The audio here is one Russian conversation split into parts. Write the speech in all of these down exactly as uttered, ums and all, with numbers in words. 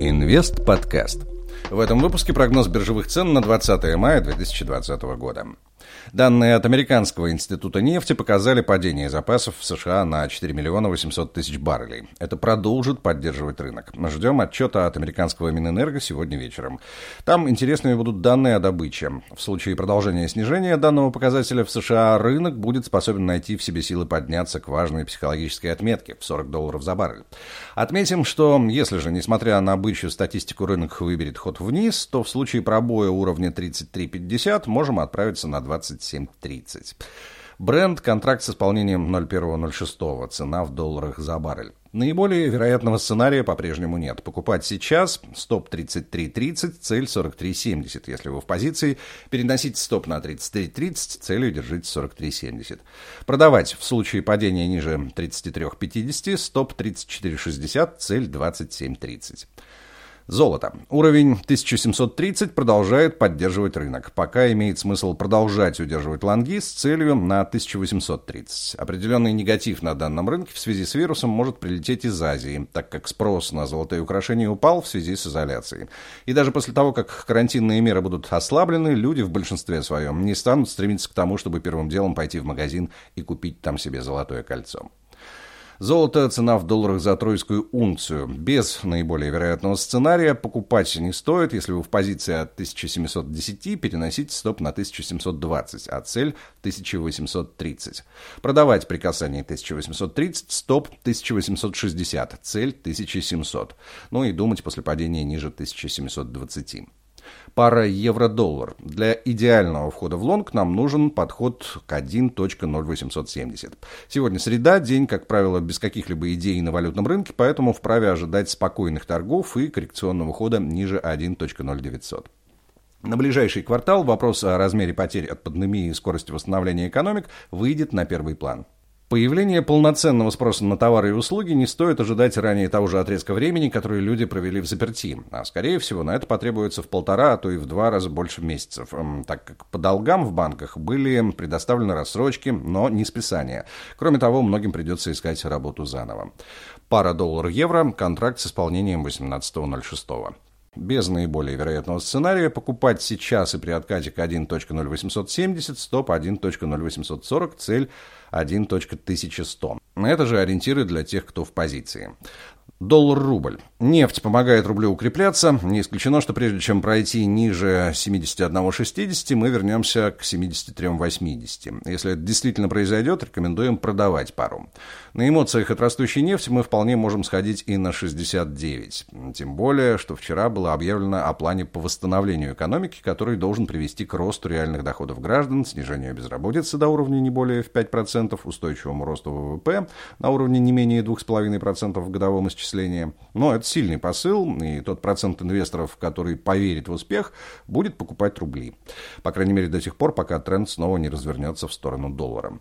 Инвест подкаст. В этом выпуске прогноз биржевых цен на двадцатое мая две тысячи двадцатого года. Данные от Американского института нефти показали падение запасов в США на четыре миллиона восемьсот тысяч баррелей. Это продолжит поддерживать рынок. Ждем отчета от американского Минэнерго сегодня вечером. Там интересными будут данные о добыче. В случае продолжения снижения данного показателя в США рынок будет способен найти в себе силы подняться к важной психологической отметке в сорок долларов за баррель. Отметим, что если же, несмотря на бычью статистику, рынок выберет ход вниз, то в случае пробоя уровня тридцать три пятьдесят можем отправиться на двадцать семь тридцать. Бренд, контракт с исполнением ноль первого ноль шестого, цена в долларах за баррель. Наиболее вероятного сценария по-прежнему нет. Покупать сейчас, стоп тридцать три тридцать, цель сорок три семьдесят. Если вы в позиции, переносите стоп на тридцать три тридцать, целью держите сорок три семьдесят. Продавать в случае падения ниже тридцать три пятьдесят, стоп тридцать четыре шестьдесят, цель двадцать семь тридцать. Золото. Уровень тысяча семьсот тридцать продолжает поддерживать рынок. Пока имеет смысл продолжать удерживать лонги с целью на тысяча восемьсот тридцать. Определенный негатив на данном рынке в связи с вирусом может прилететь из Азии, так как спрос на золотые украшения упал в связи с изоляцией. И даже после того, как карантинные меры будут ослаблены, люди в большинстве своем не станут стремиться к тому, чтобы первым делом пойти в магазин и купить там себе золотое кольцо. Золото, цена в долларах за тройскую унцию. Без наиболее вероятного сценария покупать не стоит. Если вы в позиции от тысяча семьсот десять, переносите стоп на тысяча семьсот двадцать, а цель тысяча восемьсот тридцать. Продавать при касании тысяча восемьсот тридцать, стоп тысяча восемьсот шестьдесят, цель тысяча семьсот. Ну и думать после падения ниже тысяча семьсот двадцать. Пара евро-доллар. Для идеального входа в лонг нам нужен подход к один точка ноль восемьсот семьдесят. Сегодня среда, день, как правило, без каких-либо идей на валютном рынке, поэтому вправе ожидать спокойных торгов и коррекционного хода ниже один точка ноль девятьсот. На ближайший квартал вопрос о размере потерь от пандемии и скорости восстановления экономик выйдет на первый план. Появление полноценного спроса на товары и услуги не стоит ожидать ранее того же отрезка времени, который люди провели в заперти. А скорее всего на это потребуется в полтора, а то и в два раза больше месяцев, так как по долгам в банках были предоставлены рассрочки, но не списания. Кроме того, многим придется искать работу заново. Пара доллар-евро, контракт с исполнением восемнадцатого ноль шестого. Без наиболее вероятного сценария покупать сейчас и при откате к один точка ноль восемьсот семьдесят, стоп один точка ноль восемьсот сорок, цель один точка тысяча сто. Это же ориентиры для тех, кто в позиции. Доллар-рубль. Нефть помогает рублю укрепляться. Не исключено, что прежде чем пройти ниже семьдесят один шестьдесят, мы вернемся к семьдесят три восемьдесят. Если это действительно произойдет, рекомендуем продавать пару. На эмоциях от растущей нефти мы вполне можем сходить и на шестьдесят девять. Тем более, что вчера было объявлено о плане по восстановлению экономики, который должен привести к росту реальных доходов граждан, снижению безработицы до уровня не более в пять процентов, устойчивому росту ВВП на уровне не менее два целых пять десятых процента в годовом исчислении. Но это сильный посыл, и тот процент инвесторов, который поверит в успех, будет покупать рубли. По крайней мере, до тех пор, пока тренд снова не развернется в сторону доллара.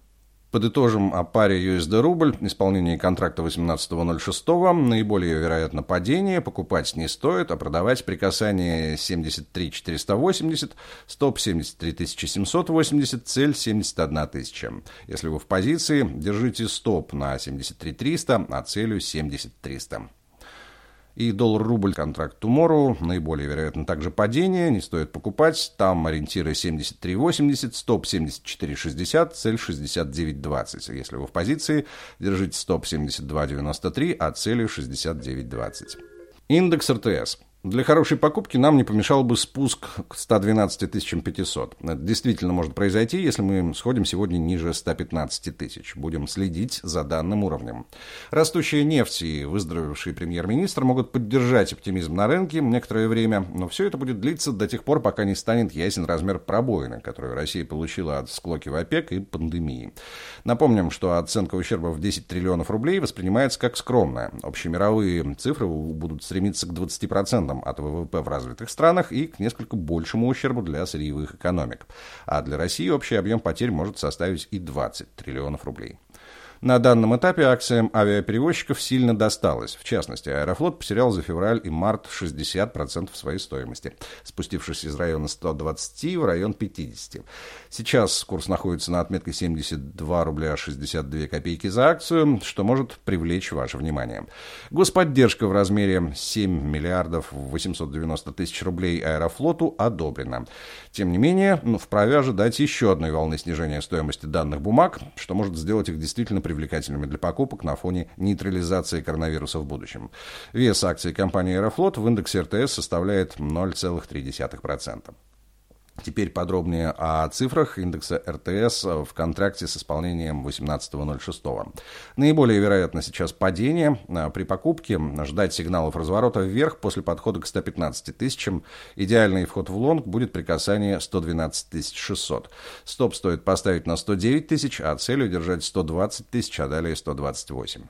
Подытожим о паре ю эс ди-рубль. Исполнение контракта восемнадцатого ноль шестого. Наиболее вероятно падение. Покупать не стоит, а продавать при касании семьдесят три четыреста восемьдесят, стоп семьдесят три тысячи семьсот восемьдесят, цель семьдесят одна тысяча. Если вы в позиции, держите стоп на семьдесят три триста, а целью семьдесят триста. И доллар-рубль, контракт tomorrow, наиболее вероятно также падение, не стоит покупать, там ориентиры семьдесят три восемьдесят, стоп семьдесят четыре шестьдесят, цель шестьдесят девять двадцать. Если вы в позиции, держите стоп семьдесят два девяносто три, а целью шестьдесят девять двадцать. Индекс эр тэ эс. Для хорошей покупки нам не помешал бы спуск к ста двенадцати тысячам пятисот. Это действительно может произойти, если мы сходим сегодня ниже ста пятнадцати тысяч. Будем следить за данным уровнем. Растущая нефть и выздоровевший премьер-министр могут поддержать оптимизм на рынке некоторое время, но все это будет длиться до тех пор, пока не станет ясен размер пробоины, которую Россия получила от склоки в ОПЕК и пандемии. Напомним, что оценка ущерба в десять триллионов рублей воспринимается как скромная. Общемировые цифры будут стремиться к двадцати процентам от ВВП в развитых странах и к несколько большему ущербу для сырьевых экономик. А для России общий объем потерь может составить и двадцать триллионов рублей. На данном этапе акциям авиаперевозчиков сильно досталось. В частности, Аэрофлот потерял за февраль и март шестьдесят процентов своей стоимости, спустившись из района сто двадцать в район пятьдесят. Сейчас курс находится на отметке семьдесят два рубля шестьдесят две копейки за акцию, что может привлечь ваше внимание. Господдержка в размере семь миллиардов восемьсот девяносто тысяч рублей Аэрофлоту одобрена. Тем не менее, ну, вправе ожидать еще одной волны снижения стоимости данных бумаг, что может сделать их действительно привлекательными для покупок на фоне нейтрализации коронавируса в будущем. Вес акций компании «Аэрофлот» в индексе эр тэ эс составляет ноль целых три десятых процента. Теперь подробнее о цифрах индекса эр тэ эс в контракте с исполнением восемнадцатого ноль шестого. Наиболее вероятно сейчас падение. При покупке ждать сигналов разворота вверх после подхода к ста пятнадцати тысячам. Идеальный вход в лонг будет при касании сто двенадцать тысяч шестьсот. Стоп стоит поставить на сто девять тысяч, а целью держать сто двадцать тысяч, а далее сто двадцать восемь.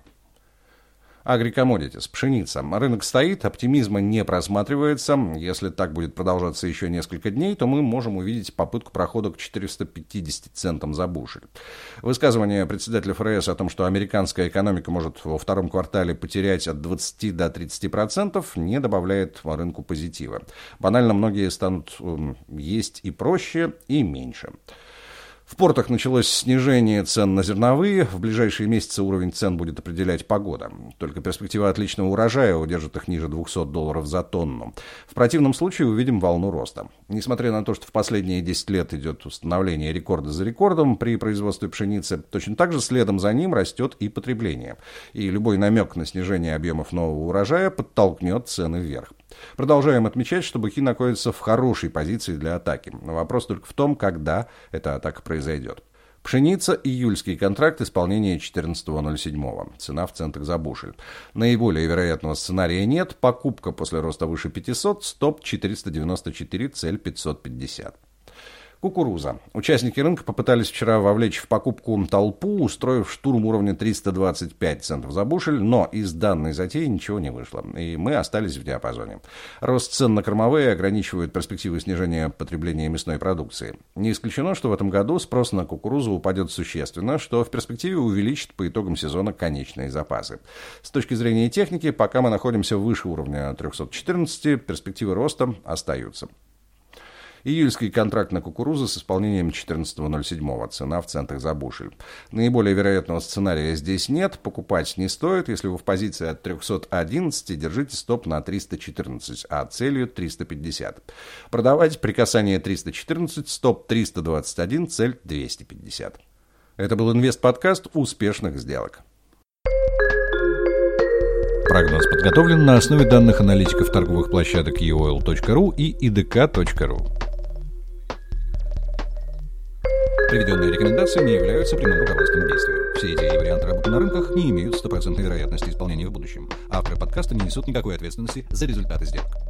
Агрикомодитис, пшеница. Рынок стоит, оптимизма не просматривается. Если так будет продолжаться еще несколько дней, то мы можем увидеть попытку прохода к четырёмстам пятидесяти центам за бушель. Высказывание председателя эф эр эс о том, что американская экономика может во втором квартале потерять от двадцати до тридцати процентов, не добавляет рынку позитива. Банально многие станут есть и проще, и меньше. В портах началось снижение цен на зерновые. В ближайшие месяцы уровень цен будет определять погода. Только перспектива отличного урожая удержит их ниже двухсот долларов за тонну. В противном случае увидим волну роста. Несмотря на то, что в последние десять лет идет установление рекорда за рекордом при производстве пшеницы, точно так же следом за ним растет и потребление. И любой намек на снижение объемов нового урожая подтолкнет цены вверх. Продолжаем отмечать, что быки находятся в хорошей позиции для атаки. Вопрос только в том, когда эта атака произойдет. Пшеница, июльский контракт, исполнение четырнадцатого ноль седьмого. Цена в центах за бушель. Наиболее вероятного сценария нет. Покупка после роста выше пятисот, стоп четыреста девяносто четыре, цель пятьсот пятьдесят. Кукуруза. Участники рынка попытались вчера вовлечь в покупку толпу, устроив штурм уровня триста двадцать пять центов за бушель, но из данной затеи ничего не вышло, и мы остались в диапазоне. Рост цен на кормовые ограничивает перспективы снижения потребления мясной продукции. Не исключено, что в этом году спрос на кукурузу упадет существенно, что в перспективе увеличит по итогам сезона конечные запасы. С точки зрения техники, пока мы находимся выше уровня триста четырнадцать, перспективы роста остаются. Июльский контракт на кукурузу с исполнением четырнадцатого ноль седьмого. Цена в центах за бушель. Наиболее вероятного сценария здесь нет. Покупать не стоит. Если вы в позиции от трехсот одиннадцати, держите стоп на триста четырнадцать, а целью триста пятьдесят. Продавать при касании триста четырнадцать, стоп триста двадцать один, цель двести пятьдесят. Это был Инвест-подкаст успешных сделок. Прогноз подготовлен на основе данных аналитиков торговых площадок и о эл точка ру и и дэ ка точка ру. Приведенные рекомендации не являются прямым руководством к действию. Все идеи и варианты работы на рынках не имеют стопроцентной вероятности исполнения в будущем. Авторы подкаста не несут никакой ответственности за результаты сделок.